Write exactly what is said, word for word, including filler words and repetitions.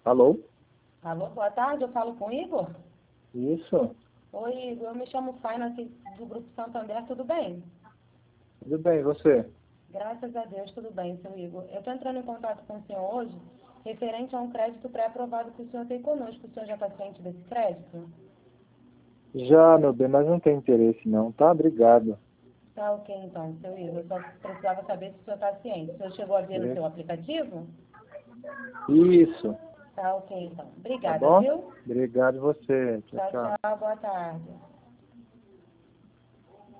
Alô? Alô, boa tarde, eu falo com o Igor? Isso. Oi, Igor, eu me chamo Faina aqui do Grupo Santander, tudo bem? Tudo bem, e você? Graças a Deus, tudo bem, seu Igor. Eu estou entrando em contato com o senhor hoje, referente a um crédito pré-aprovado que o senhor tem conosco. O senhor já está ciente desse crédito? Já, meu bem, mas não tem interesse não, tá? Obrigado. Tá ok, então, seu Igor. Eu só precisava saber se o senhor está ciente. O senhor chegou a ver no É. seu aplicativo? Isso, Tá ok, então. tá Obrigada, bom? viu? Obrigado você. Tchau, Tchau, tchau. tchau, boa tarde.